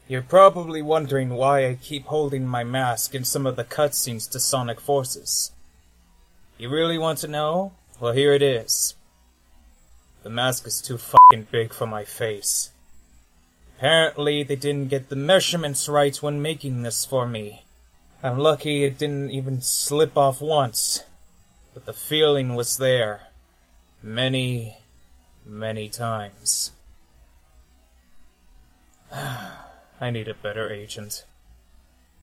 You're probably wondering why I keep holding my mask in some of the cutscenes to Sonic Forces. You really want to know? Well, here it is. The mask is too fucking big for my face. Apparently, they didn't get the measurements right when making this for me. I'm lucky it didn't even slip off once. But the feeling was there. Many, many times. I need a better agent.